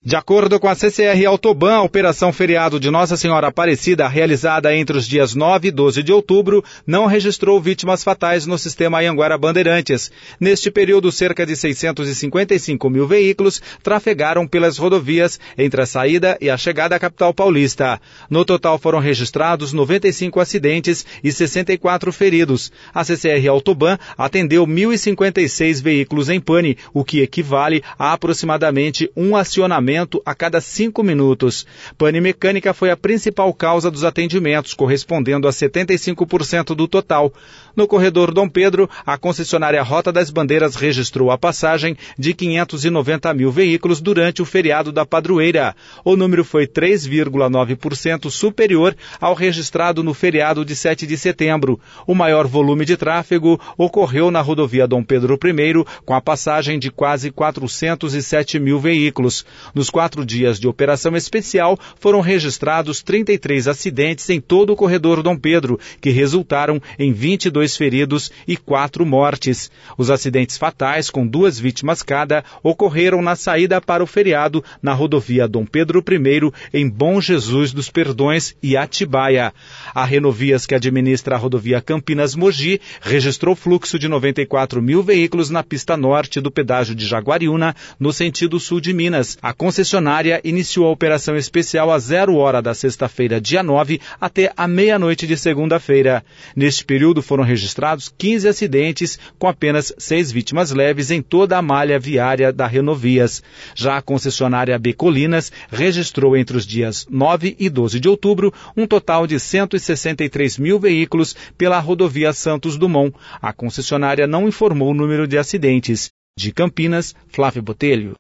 De acordo com a CCR Autoban, a operação feriado de Nossa Senhora Aparecida, realizada entre os dias 9 e 12 de outubro, não registrou vítimas fatais no sistema Anhanguera Bandeirantes. Neste período, cerca de 655 mil veículos trafegaram pelas rodovias entre a saída e a chegada à capital paulista. No total foram registrados 95 acidentes e 64 feridos. A CCR Autoban atendeu 1.056 veículos em pane, o que equivale a aproximadamente um acionamento a cada 5 minutos. Pane mecânica foi a principal causa dos atendimentos, correspondendo a 75% do total. No corredor Dom Pedro, a concessionária Rota das Bandeiras registrou a passagem de 590 mil veículos durante o feriado da padroeira. O número foi 3,9% superior ao registrado no feriado de 7 de setembro. O maior volume de tráfego ocorreu na rodovia Dom Pedro I, com a passagem de quase 407 mil veículos. Nos 4 dias de operação especial, foram registrados 33 acidentes em todo o corredor Dom Pedro, que resultaram em 22 feridos e 4 mortes. Os acidentes fatais, com 2 vítimas cada, ocorreram na saída para o feriado na rodovia Dom Pedro I, em Bom Jesus dos Perdões e Atibaia. A Renovias, que administra a rodovia Campinas-Mogi, registrou fluxo de 94 mil veículos na pista norte do pedágio de Jaguariúna, no sentido sul de Minas. A concessionária iniciou a operação especial às 0 hora da sexta-feira, dia 9, até a meia-noite de segunda-feira. Neste período foram registrados 15 acidentes, com apenas 6 vítimas leves em toda a malha viária da Renovias. Já a concessionária B Colinas registrou entre os dias 9 e 12 de outubro um total de 163 mil veículos pela rodovia Santos Dumont. A concessionária não informou o número de acidentes. De Campinas, Flávio Botelho.